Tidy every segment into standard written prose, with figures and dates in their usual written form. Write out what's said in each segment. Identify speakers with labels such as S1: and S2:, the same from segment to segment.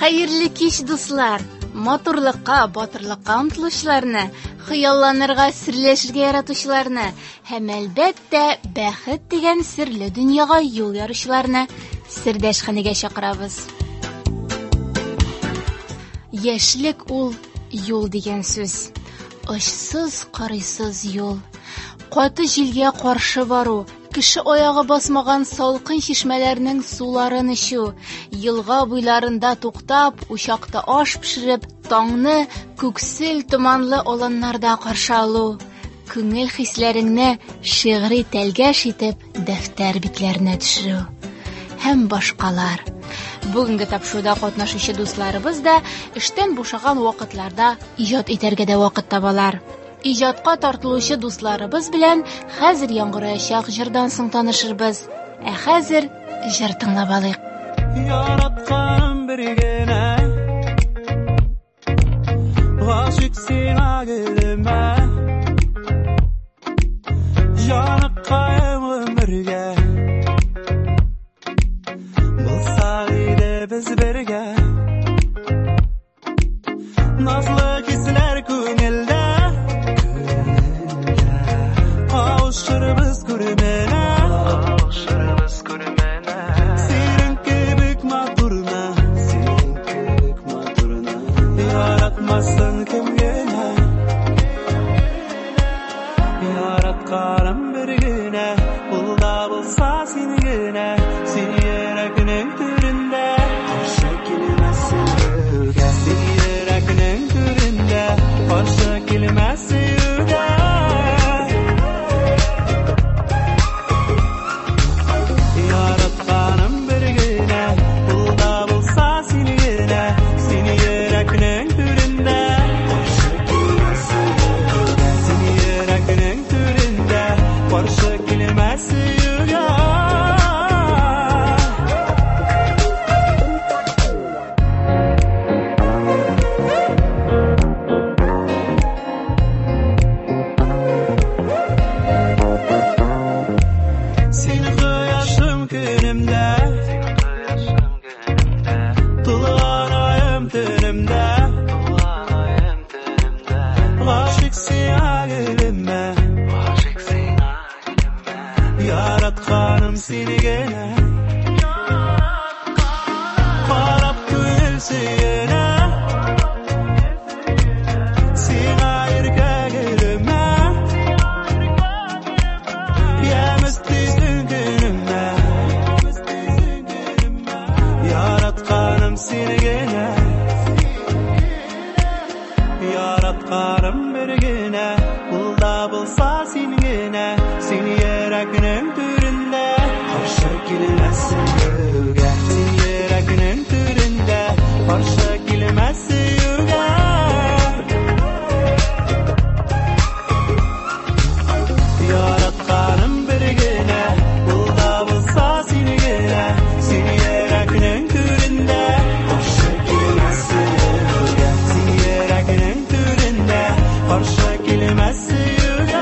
S1: Хәерле кич, дуслар! Матурлыкка, батырлыкка омтылучыларны, хыялланырга, серләшергә яратучыларны һәм әлбәттә бәхет дигән серле дөньяга юл яручыларны сердәшханәгә чакырабыз. Яшьлек ул юл дигән сүз. Очсыз, карыйсыз юл. Каты җилгә каршы бару, кеше аягы басмаган салкын чишмәләрнең суларын ичү, елга буйларында туктап, учакта аш пешереп, таңны күксел томанлы аланнарда каршы алу, күңел хисләреңне шигъри тәлгәш итеп дәфтәр битләренә төшерү һәм башкалар. Бүгенге тапшыруда катнашучы дусларыбыз да эштән бушаган вакытларда иҗат итәргә дә вакыт табалар. Иҗатка тартылучы дусларыбыз белән хәзер яңгыраячак җырдан соң танышырбыз. Ә хәзер җыр тыңлап алыйк.
S2: Яратканым бер генә, гашык сиңа гөлемә, җаныккаем гомергә, булса иде без бергә, назлы хисләр күңелдә. Авышырбыз күрмәнә, синең кебек матурна, яратмасын кем генә, яратканым бер генә, ул да булса син генә, син йөрәкнең түрендә, каршы килмәссең юлга, син йөрәкнең түрендә, каршы килмәссең юлга. Yaratkanım seni gene, karab gönül seyene, sina irke gelime, yemestizin günüme, yaratkanım seni gene, yaratkanım bir gene, bulda bulsa seni gene, seni yüreğinin türünde, karşı kilmezsin yüge, seni yüreğinin türünde, karşı kilmezsin yüge. Yaratkanım bir gene, bulda bulsa seni gene, seni yüreğinin türünde, karşı kilmezsin yüge, seni yüreğinin türünde, karşı kilmezsin yüge.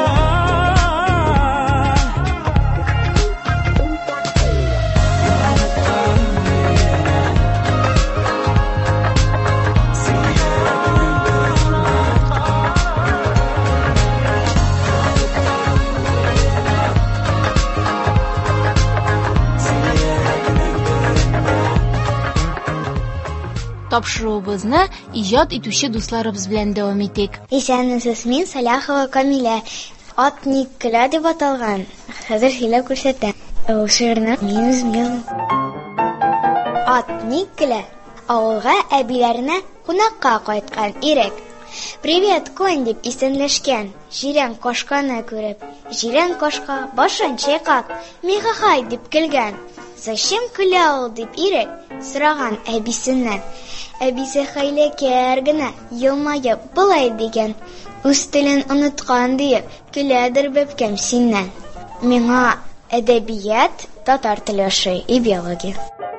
S1: Тапшыруыбызны иҗат итүче дусларыбыз белән дәвам итик.
S3: Исәнмесез, мин Саляхова Камилә. Ат ник көлә дип аталган. Хәзер сөйләп күрсәтәм. Шигырьне мин үзем. Ат ник көлә? Авылга әбиләренә кунакка кайткан ирек. Привет, конь дип исәнләшкән. Җирән кашканы күреп, җирән кашка башын чайкап, миха-хай дип көлгән. Зачем көлә ул дип ирек сораган әбисеннән. Әбисе хәйләкәр генә елмаеп былай дигән. Үз телен оныткан диеп көләдер бәбкәм синнән. Миңа әдәбият, татар теле ошый и биология.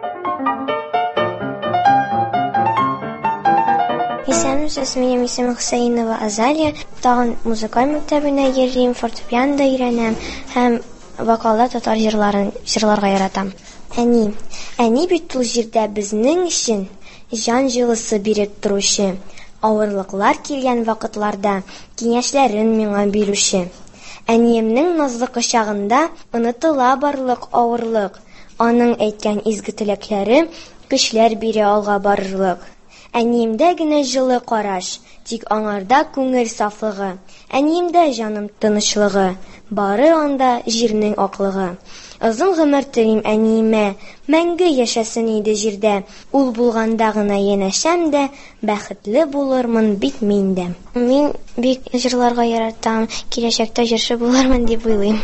S4: Исәнмесез, минем исемем Хусаинова Азалия. Тагын музыкаль мәктәбенә йөрим, фортепиано өйрәнәм һәм вокалда татар җырларга яратам. Әни бит ул җирдә безнең өчен жан җылысы биреп торучы, авырлыклар килгән вакытларда киңәшләрен миңа бирүче. Әниемнең назлы кочагында онытыла барлык авырлык, аның әйткән изге теләкләре көчләр бирә алга барырлык. Әниемдә генә җылы караш, тик аңарда күңел сафлыгы, әниемдә җаным тынычлыгы, бары анда җирнең аклыгы. Озын гомер телим әниемә, мәңге яшәсен иде җирдә, ул булганда гына янәшәм дә, бәхетле булырмын бит мин дә. Мин бик җырларга яратам, киләчәктә җырчы булырмын дип уйлыйм.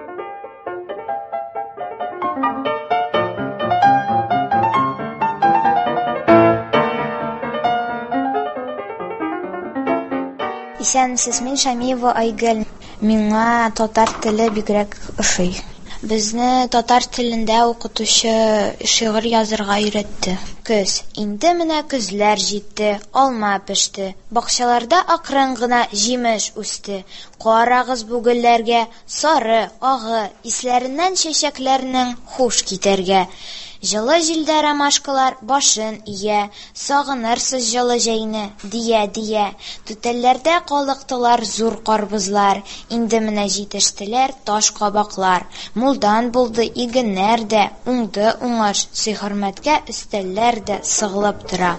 S5: Исәнмесез, мин Шамиева Айгөл. Миңа татар теле бигрәк ошый. Безне татар телендә укытучы шигырь язарга өйрәтте. Көз. Инде менә көзләр җитте, алма пеште. Бакчаларда акрын гына җимеш үсте. Карагыз бу гөлләргә, сары, агы, исләреннән чәчәкләрнең хуш китәргә. Җылы җилдә ромашкалар башын ия, сагынырсыз җылы җәйне, дия. Түтәлләрдә калыктылар зур карбызлар, инде менә җитештеләр таш кабаклар. Мулдан булды игеннәр дә, уңды уңыш, сый-хөрмәткә өстәлләр дә сыгылып тора.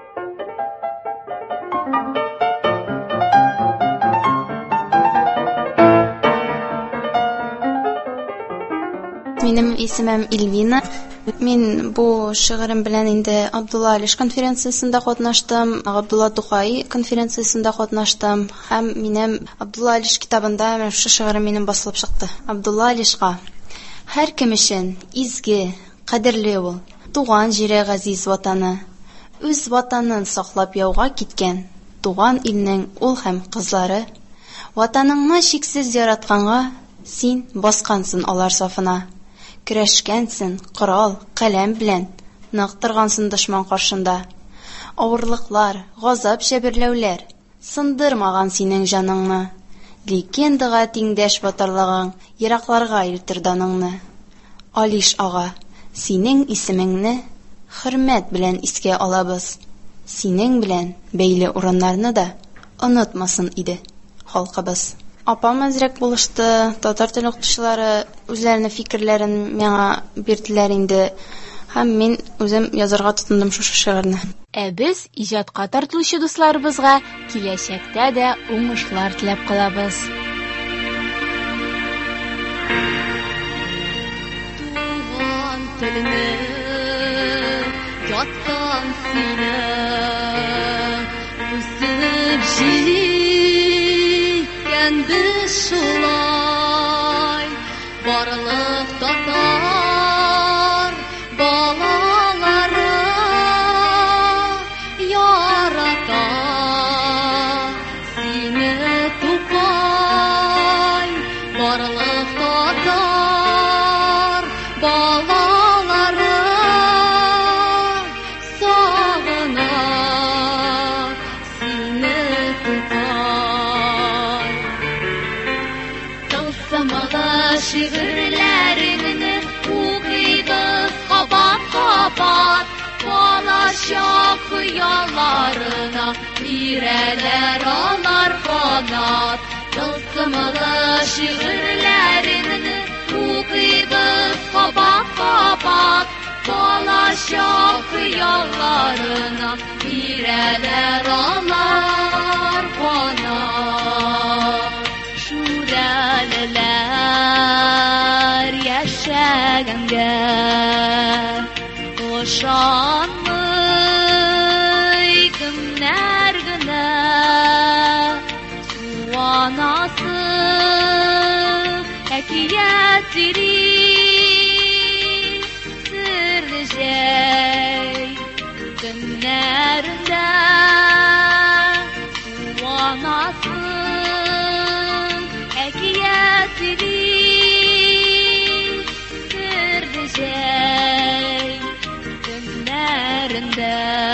S1: Минем исемем Ильвина. Мин бу шигырем белән инде Абдулла Алиш конференциясендә катнаштым, Абдулла Тухай конференциясендә катнаштым һәм минем Абдулла Алиш китабында менә шу шигырем минем басылып чыкты. Абдулла Алишка: һәр кем өчен изге, кадерле ул, туган җире газиз ватаны, үз ватанын саклап яуга киткән, туган илнең ул һәм кызлары. Ватаныңны чиксез яратканга, син баскансың алар сафына. Көрәшкәнсен корал, каләм белән, нык торгансың дошман каршында. Авырлыклар, газап җәберләүләр сындырмаган синең җаныңны. Легендага тиңдәш батырлыгың еракларга илтер даныңны. Алиш ага, синең исемеңне хөрмәт белән искә алабыз. Синең белән бәйле урыннарны да онытмасын иде халкыбыз. Апам әзрәк булышты, татар теле укытучылары үзләренең фикерләрен миңа бирделәр инде, һәм мин үзем язарга тотындым шу шигырьне.
S2: Без иҗатка тартылучы дусларыбызга киләчәктә дә уңышлар теләп калабыз. Туган телне яткан сине үсеп җиткәнбез шулай барлык татар балалары ярата сине Тукай барлык татар балалары сагына сине Тукай. Тылсымлы шигырьләреңне укыйбыз кабат-кабат, балачак хыялларына бирәләр алар канат. Тылсымлы шигырьләреңне укыйбыз кабат-кабат, балачак хыялларына бирәләр алар канат. Шүрәлеләр яшәгәнгә ышанмый кемнәр генә суанасы әкият сөйли серле җәй көннәрендә суанасы әкият сөйли серле җәй көннәрендә.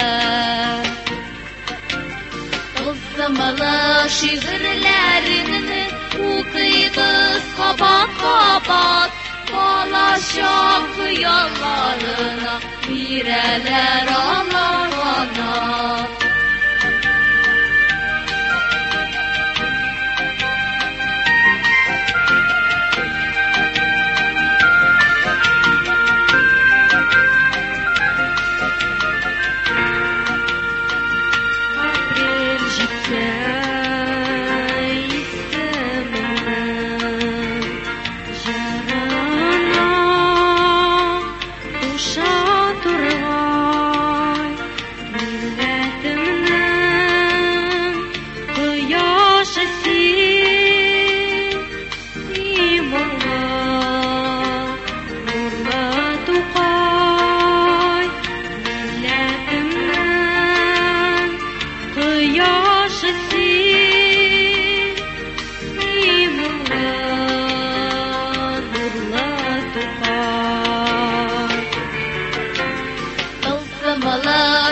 S2: Тылсымлы шигырьләреңне укыйбыз кабат-кабат, балачак хыялларына бирәләр алар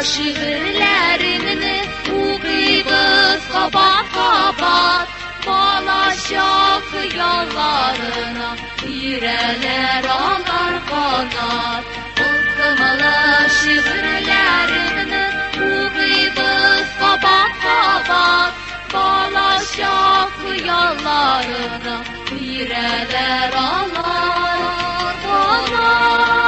S1: şiirlerini okuyup kabat Balaşak yollarına Yüreler alar kanat Kızgımalı şiirlerini okuyup kabat Balaşak yollarına Yüreler alar kanat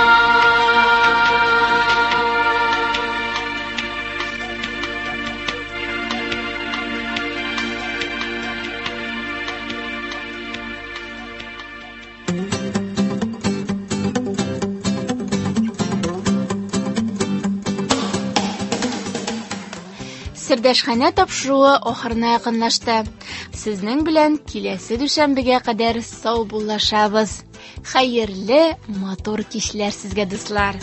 S2: Сердәшханә тапшыруы ахырына якынлашты. Сезнең белән киләсе дүшәмбегә кадәр сау булашабыз. Хәерле, матур кичләр сезгә, дуслар.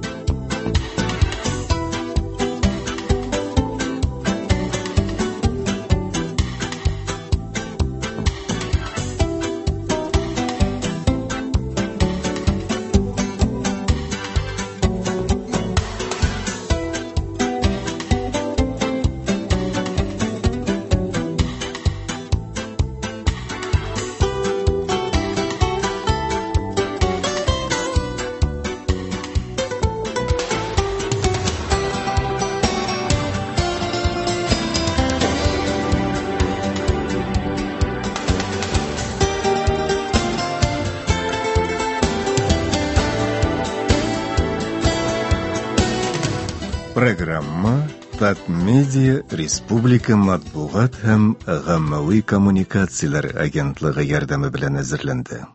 S6: Программа Татмедиа Республика матбугат һәм гаммави коммуникацияләр агентлыгы ярдәме белән әзерләнде.